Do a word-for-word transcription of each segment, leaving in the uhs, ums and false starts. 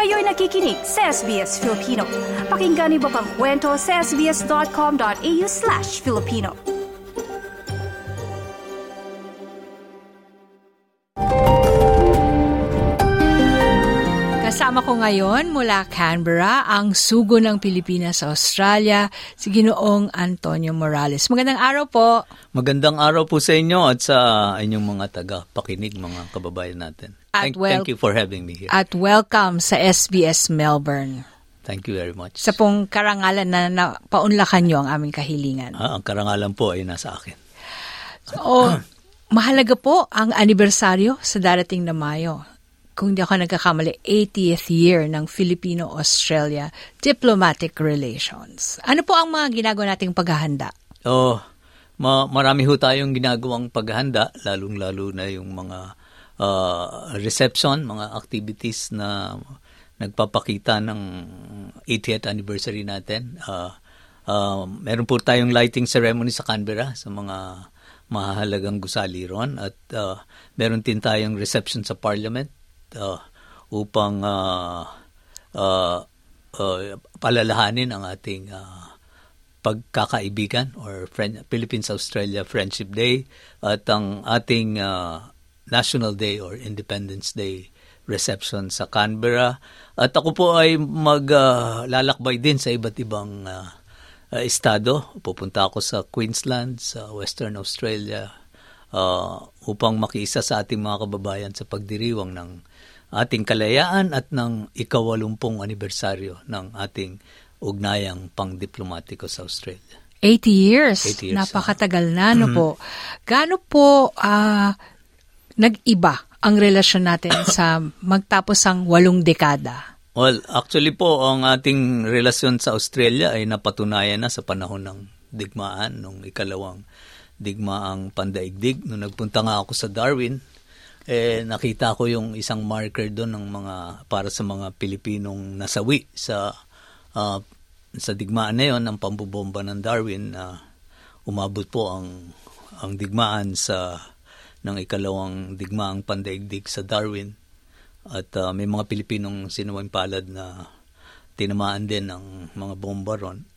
Kayo'y nakikinig sa S B S Filipino. Pakinggan niyo pa ang kwento sa sbs.com.au slash Filipino. Kasama ko ngayon mula Canberra, ang sugo ng Pilipinas sa Australia, si Ginoong Antonio Morales. Magandang araw po. Magandang araw po sa inyo at sa inyong mga taga-pakinig, mga kababayan natin. At thank, well, thank you for having me here. At welcome sa S B S Melbourne. Thank you very much. Sa pong karangalan na napaunlakan nyo ang aming kahilingan. Ah, ang karangalan po ay nasa akin. So, mahalaga po ang anibersaryo sa darating na Mayo. Kung di ako nagkakamali, eightieth year ng Filipino-Australia diplomatic relations. Ano po ang mga ginagawa nating paghahanda? Oh, ma- marami ho tayong ginagawang paghahanda, lalong-lalo na yung mga uh, reception, mga activities na nagpapakita ng eightieth anniversary natin. Uh, uh, meron po tayong lighting ceremony sa Canberra sa mga mahalagang gusali ron at uh, meron din tayong reception sa Parliament. Uh, upang uh, uh, uh, palalahanin ang ating uh, pagkakaibigan or friend, Philippines-Australia Friendship Day at ang ating uh, National Day or Independence Day reception sa Canberra. At ako po ay maglalakbay uh, din sa iba't ibang uh, uh, estado. Pupunta ako sa Queensland, sa Western Australia uh, upang makiisa sa ating mga kababayan sa pagdiriwang ng ating kalayaan at ng ikawalumpung anibersaryo ng ating ugnayang pang-diplomatiko sa Australia. eighty years. eighty years. Napakatagal na, no po. Gaano po uh, nag-iba ang relasyon natin sa magtapos ang walong dekada? Well, actually po, ang ating relasyon sa Australia ay napatunayan na sa panahon ng digmaan, nung ikalawang digmaang pandaigdig. Nung nagpunta nga ako sa Darwin, eh, nakita ko yung isang marker doon ng mga para sa mga Pilipinong nasawi sa uh, sa digmaan na yon ng pambobomba ng Darwin. Uh, umabot po ang ang digmaan sa ng ikalawang digmaang pandaigdig sa Darwin at uh, may mga Pilipinong sinuwang palad na tinamaan din ng mga bomba ron.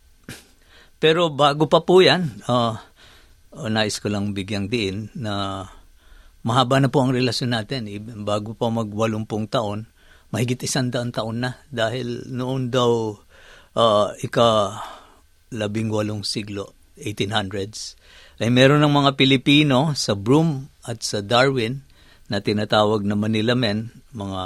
Pero bago pa po yan, uh, uh, nais ko lang bigyang diin na mahaba na po ang relasyon natin. Bago pa magwalumpung taon, mahigit isang daang taon na. Dahil noon daw, uh, ika labing walong siglo, eighteen hundreds, ay meron ng mga Pilipino sa Broome at sa Darwin na tinatawag na Manila Men, mga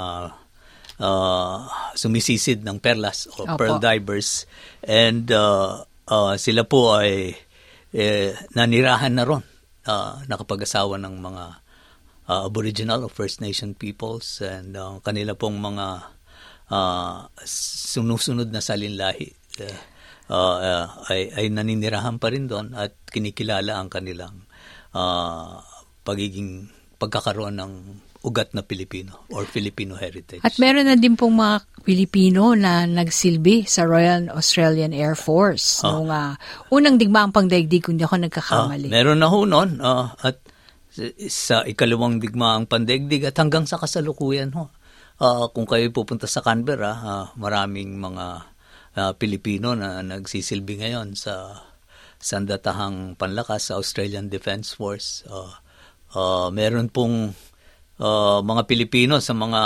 uh, sumisisid ng perlas o Opo. pearl divers. And uh, uh, sila po ay eh, nanirahan na ron. Uh, nakapag-asawa ng mga Uh, Aboriginal or First Nation peoples and uh, kanila pong mga uh, sunusunod na salinlahi uh, uh, ay, ay naninirahan pa rin doon at kinikilala ang kanilang uh, pagiging pagkakaroon ng ugat na Pilipino or Filipino heritage. At meron na din pong mga Pilipino na nagsilbi sa Royal Australian Air Force uh, noong uh, unang digmaang pangdaigdig kung di ako nagkakamali. Uh, meron na ho noon uh, at sa ikalawang digmaang pandaigdig at hanggang sa kasalukuyan ho. Uh, kung kayo pupunta sa Canberra, uh, maraming mga uh, Pilipino na nagsisilbi ngayon sa sandatahang panlakas sa Australian Defence Force. Uh, uh, meron pong uh, mga Pilipino sa mga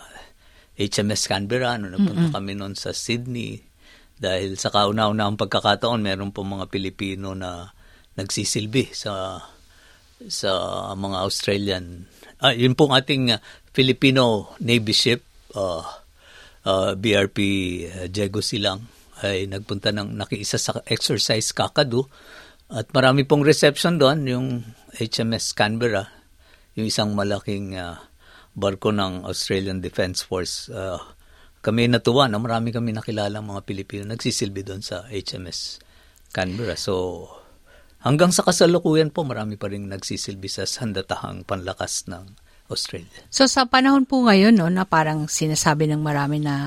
H M S Canberra. No, napunta mm-hmm. kami noon sa Sydney. Dahil sa kauna-unahang pagkakataon, meron pong mga Pilipino na nagsisilbi sa sa mga Australian, ah, yun pong ating uh, Filipino Navy ship, uh, uh, B R P uh, Diego Silang, ay nagpunta ng nakiisa sa exercise Kakadu at marami pong reception doon, yung H M S Canberra, yung isang malaking uh, barko ng Australian Defence Force. Uh, kami natuwa na marami kami nakilala mga Pilipino nagsisilbi doon sa H M S Canberra. So, hanggang sa kasalukuyan po, marami pa rin nagsisilbi sa sandatahang panlakas ng Australia. So sa panahon po ngayon, no, na parang sinasabi ng marami na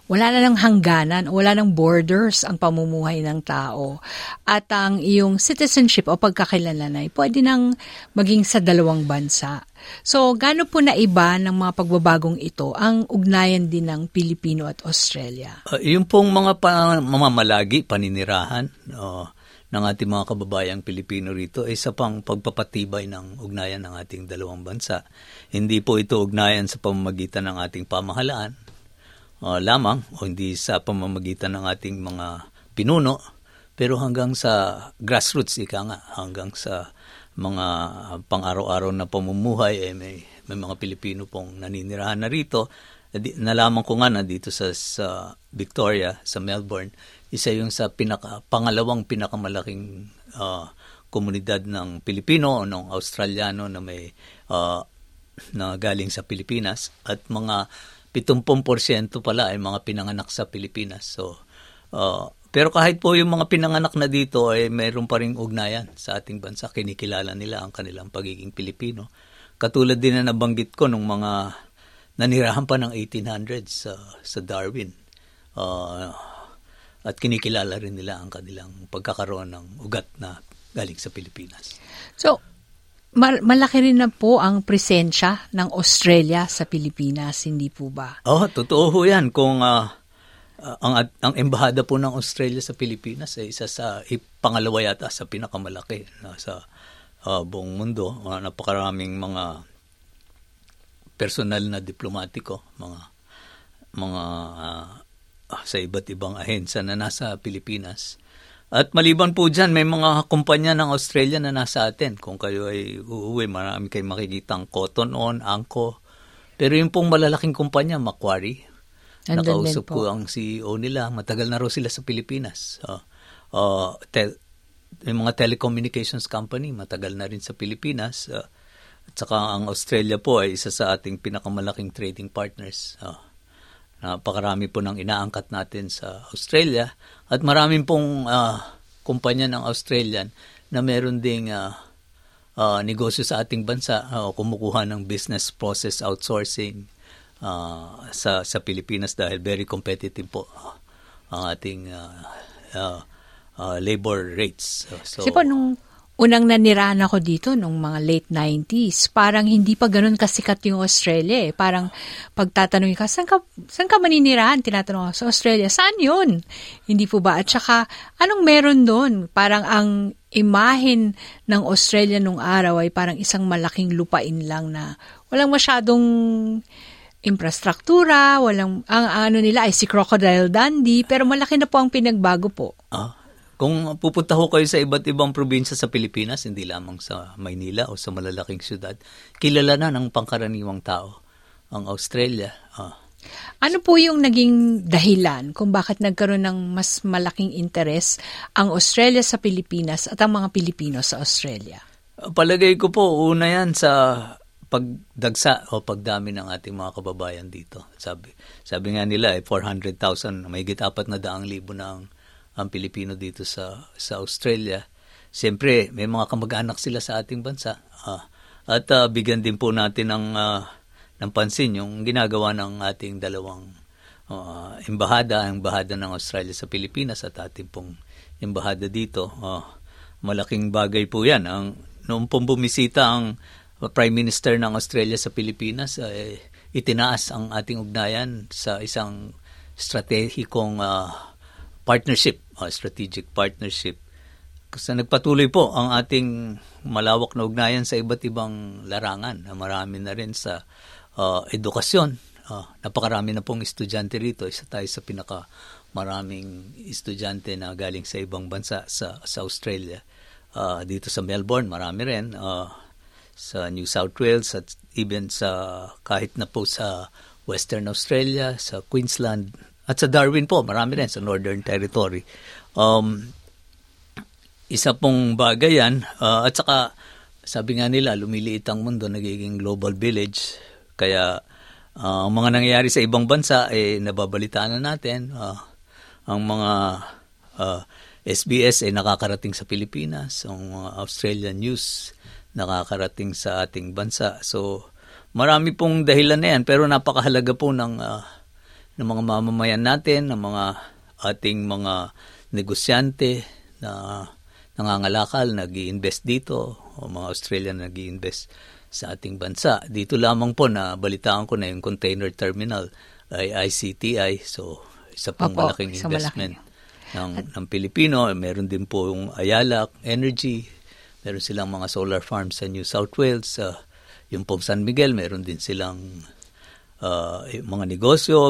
wala na ng hangganan, wala ng borders ang pamumuhay ng tao. At ang iyong citizenship o pagkakakilanlan ay pwede nang maging sa dalawang bansa. So, gaano po na iba ng mga pagbabagong ito ang ugnayan din ng Pilipino at Australia? Uh, yung pong mga pa- mamamalagi, paninirahan uh, ng ating mga kababayang Pilipino rito ay isa pang pagpapatibay ng ugnayan ng ating dalawang bansa. Hindi po ito ugnayan sa pamamagitan ng ating pamahalaan uh, lamang o hindi sa pamamagitan ng ating mga pinuno, pero hanggang sa grassroots, ika nga, hanggang sa mga pang-araw-araw na pamumuhay, eh, may, may mga Pilipino pong naninirahan na rito. Nalaman ko nga na dito sa, sa Victoria, sa Melbourne, isa yung sa pinaka, pangalawang pinakamalaking uh, komunidad ng Pilipino o ng Australiano na may uh, na galing sa Pilipinas, at mga pitongpong porsyento pala ay mga pinanganak sa Pilipinas. So, uh, pero kahit po yung mga pinanganak na dito ay mayroon pa ring ugnayan sa ating bansa. Kinikilala nila ang kanilang pagiging Pilipino. Katulad din na nabanggit ko nung mga nanirahan pa ng eighteen hundreds sa, sa Darwin. Uh, at kinikilala rin nila ang kanilang pagkakaroon ng ugat na galing sa Pilipinas. So, mal- malaki rin na po ang presensya ng Australia sa Pilipinas, hindi po ba? Oh, totoo ho yan. Kung uh, uh, ang, ang embahada po ng Australia sa Pilipinas ay isa sa pangalawa yata sa pinakamalaki na sa uh, buong mundo. Uh, napakaraming mga personal na diplomatiko, mga mga uh, sa iba't ibang ahensya na nasa Pilipinas. At maliban po dyan, may mga kumpanya ng Australia na nasa atin. Kung kayo ay uuwi, marami kayo makikitang Cotton On, Anko. Pero yung pong malalaking kumpanya, Macquarie, Andun nakausap po ko ang C E O nila. Matagal na raw sila sa Pilipinas. Uh, uh, tel- yung mga telecommunications company, matagal na rin sa Pilipinas. Uh, at saka ang Australia po ay isa sa ating pinakamalaking trading partners. Uh, Napakarami po ng inaangkat natin sa Australia, at maraming pong uh, kumpanya ng Australian na meron ding uh, uh, negosyo sa ating bansa, uh, kumukuha ng business process outsourcing uh, sa sa Pilipinas dahil very competitive po uh, ang ating uh, uh, uh, labor rates. Uh, so, Kasi po nung unang nanirahan ako dito nung mga late nineties, parang hindi pa ganun kasikat yung Australia eh. Parang pagtatanungin ka, saan ka, saan ka maninirahan? Tinatanong ako, sa Australia. Saan yun? Hindi po ba? At saka, anong meron doon? Parang ang imahen ng Australia nung araw ay parang isang malaking lupain lang na walang masyadong infrastruktura, walang, ang ano nila ay si Crocodile Dundee, pero malaki na po ang pinagbago po. Ah. Kung pupunta ho kayo sa iba't ibang probinsya sa Pilipinas, hindi lamang sa Maynila o sa malalaking syudad, kilala na ng pangkaraniwang tao ang Australia. Ah. Ano po yung naging dahilan kung bakit nagkaroon ng mas malaking interes ang Australia sa Pilipinas at ang mga Pilipino sa Australia? Palagay ko po, una yan sa pagdagsa o pagdami ng ating mga kababayan dito. Sabi, sabi nga nila, eh, four hundred thousand, may gitapat na daang libo ng ang Pilipino dito sa sa Australia. Siyempre, may mga kamag-anak sila sa ating bansa. Uh, at uh, bigyan din po natin ng, uh, ng pansin yung ginagawa ng ating dalawang uh, embahada, ang embahada ng Australia sa Pilipinas at ating pong embahada dito. Uh, malaking bagay po yan. Ang, noong pong bumisita ang Prime Minister ng Australia sa Pilipinas, uh, itinaas ang ating ugnayan sa isang stratehikong uh, partnership, uh, strategic partnership. Kasi nagpatuloy po ang ating malawak na ugnayan sa iba't ibang larangan. Marami na rin sa uh, edukasyon. Uh, napakarami na pong estudyante rito. Isa tayo sa pinaka maraming estudyante na galing sa ibang bansa sa, sa Australia. Uh, dito sa Melbourne, marami rin. Uh, sa New South Wales at even sa kahit na po sa Western Australia, sa Queensland, at sa Darwin po, marami rin sa Northern Territory. Um, isa pong bagay yan. Uh, at saka, sabi nga nila, lumiliit ang mundo, nagiging global village. Kaya, uh, ang mga nangyayari sa ibang bansa, eh, nababalitaan na natin. Uh, ang mga uh, S B S ay eh, nakakarating sa Pilipinas. Ang mga Australian news nakakarating sa ating bansa. So, marami pong dahilan na yan. Pero napakahalaga po ng... Uh, ng mga mamamayan natin, ng mga ating mga negosyante na nangangalakal, nag-i-invest dito, o mga Australian nag-i-invest sa ating bansa. Dito lamang po na balitaan ko na yung container terminal ay I C T I. So, isa pong Opo, malaking isa investment malaki. ng, ng Pilipino. Meron din po yung Ayala Energy. Meron silang mga solar farms sa New South Wales. Uh, yung po San Miguel, meron din silang uh, mga negosyo,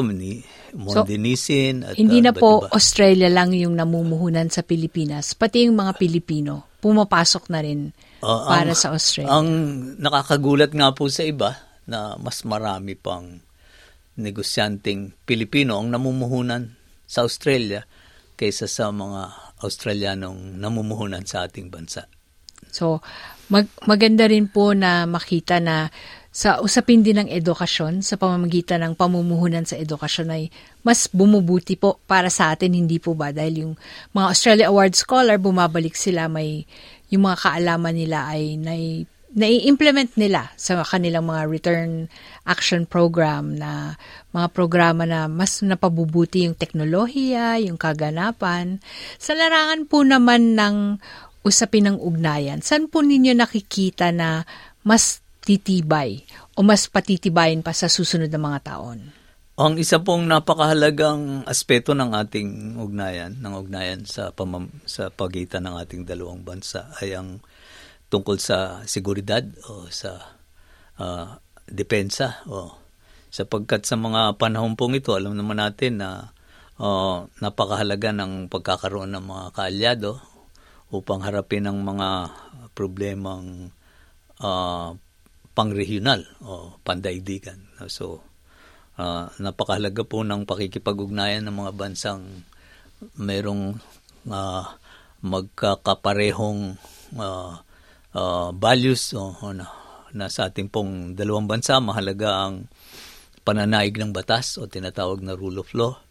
Mondinisin. So, hindi uh, na po iba. Australia lang yung namumuhunan sa Pilipinas. Pati yung mga Pilipino, pumapasok na rin uh, para ang, sa Australia. Ang nakakagulat nga po sa iba na mas marami pang negosyanteng Pilipino ang namumuhunan sa Australia kaysa sa mga Australianong namumuhunan sa ating bansa. So, mag- maganda rin po na makita na sa usapin din ng edukasyon, sa pamamagitan ng pamumuhunan sa edukasyon ay mas bumubuti po para sa atin, hindi po ba? Dahil yung mga Australia Award Scholar, bumabalik sila, may yung mga kaalaman nila ay nai, nai-implement nila sa kanilang mga return action program na mga programa na mas napabubuti yung teknolohiya, yung kaganapan. Sa larangan po naman ng usapin ng ugnayan, saan po ninyo nakikita na mas titibay o mas patitibayin pa sa susunod na mga taon? Ang isa pong napakahalagang aspeto ng ating ugnayan, ng ugnayan sa pamam, sa pagitan ng ating dalawang bansa ay ang tungkol sa seguridad o sa uh, depensa. O, sapagkat sa mga panahon pong ito, alam naman natin na uh, napakahalaga ng pagkakaroon ng mga kaalyado upang harapin ang mga problemang uh, pangregional o pandaigdigan. So, uh, napakahalaga po ng pakikipag-ugnayan ng mga bansang mayroong uh, magkakaparehong uh, uh, values o, o na, na sa ating pong dalawang bansa. Mahalaga ang pananaig ng batas o tinatawag na rule of law,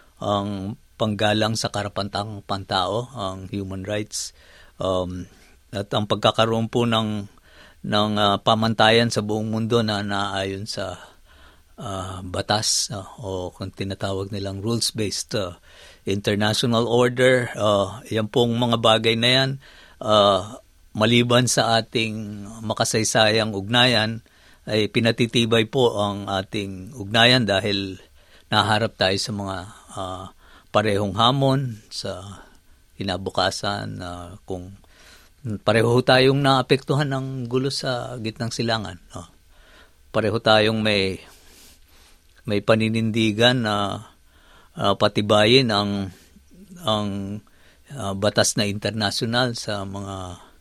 ang panggalang sa karapatang pantao, ang human rights, um, at ang pagkakaroon po ng, ng uh, pamantayan sa buong mundo na naayon sa uh, batas uh, o kung tinatawag nilang rules-based uh, international order. Uh, yan pong mga bagay na yan, uh, maliban sa ating makasaysayang ugnayan, ay pinatitibay po ang ating ugnayan dahil naharap tayo sa mga uh, parehong hamon sa kinabukasan, uh, kung pareho tayong naapektuhan ng gulo sa gitnang silangan. No? Pareho tayong may may paninindigan na uh, patibayin ang ang uh, batas na internasyonal sa mga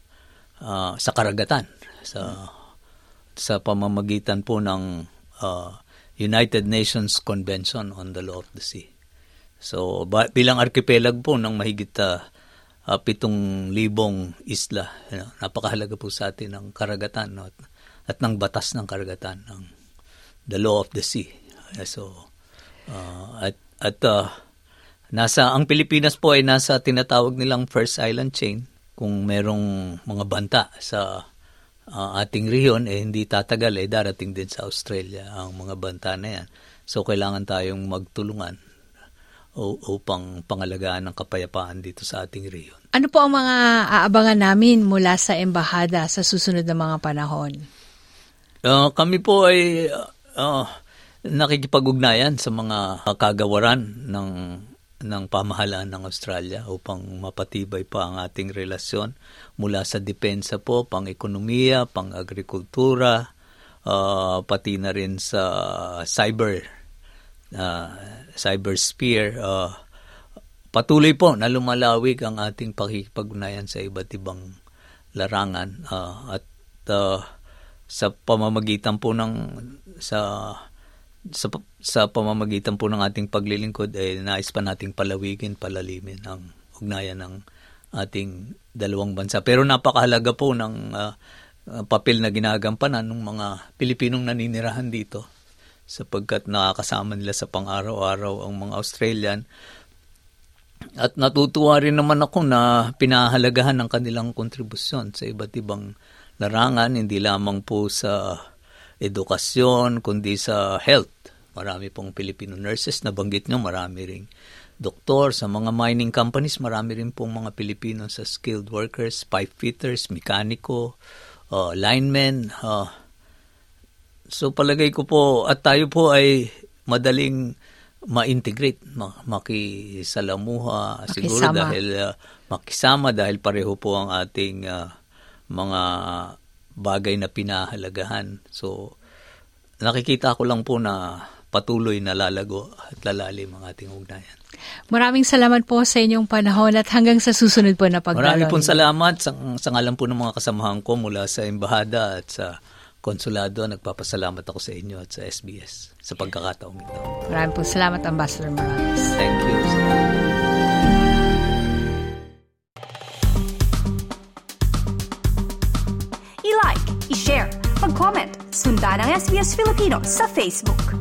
uh, sa karagatan, sa sa pamamagitan po ng uh, United Nations Convention on the Law of the Sea. So, ba, bilang archipelago po ng mahigit uh, uh, pitong libong isla, you know, napakahalaga po sa atin ng karagatan, no? at, at ng batas ng karagatan, ng the law of the sea. Uh, so, uh, at, at uh, nasa, ang Pilipinas po ay nasa tinatawag nilang first island chain. Kung merong mga banta sa uh, ating rehiyon, eh hindi tatagal, eh darating din sa Australia ang mga banta na yan. So, kailangan tayong magtulungan upang pangalagaan ng kapayapaan dito sa ating rehiyon. Ano po ang mga aabangan namin mula sa embahada sa susunod na mga panahon? Uh, kami po ay uh, nakikipag-ugnayan sa mga kagawaran ng, ng pamahalaan ng Australia upang mapatibay pa ang ating relasyon mula sa depensa po, pang-ekonomiya, pang-agrikultura, uh, pati na rin sa cyber Uh, cybersphere. Uh, patuloy po na lumalawig ang ating pakikipag-ugnayan sa iba't ibang larangan uh, at uh, sa pamamagitan po ng sa, sa sa pamamagitan po ng ating paglilingkod ay eh, nais pa nating palawigin, palalimin ang ugnayan ng ating dalawang bansa. Pero napakahalaga po ng uh, papel na ginagampanan ng mga Pilipinong naninirahan dito, sapagkat nakakasama nila sa pang-araw-araw ang mga Australian. At natutuwa rin naman ako na pinahalagahan ng kanilang kontribusyon sa iba't ibang larangan, hindi lamang po sa edukasyon, kundi sa health. marami pong Filipino nurses, nabanggit nyo, marami ring doktor. Sa mga mining companies, marami rin pong mga Pilipino sa skilled workers, pipe fitters, mekaniko, uh, linemen. Uh, so palagay ko po, at tayo po ay madaling ma-integrate, makisalamuha, siguro makisama. dahil uh, makisama dahil pareho po ang ating uh, mga bagay na pinahalagahan. So, nakikita ko lang po na patuloy na lalago at lalalim ang ating ugnayan. Maraming salamat po sa inyong panahon at hanggang sa susunod po na pagdalo. Maraming pong salamat sa, sa ngalan po ng mga kasamahan ko mula sa Embahada at sa Konsulado. Nagpapasalamat ako sa inyo at sa S B S sa pagkakataong ito. Maraming pong salamat, Ambassador Morales. Thank you. I-like, i-share, mag-comment, sundan ang S B S Filipino sa Facebook.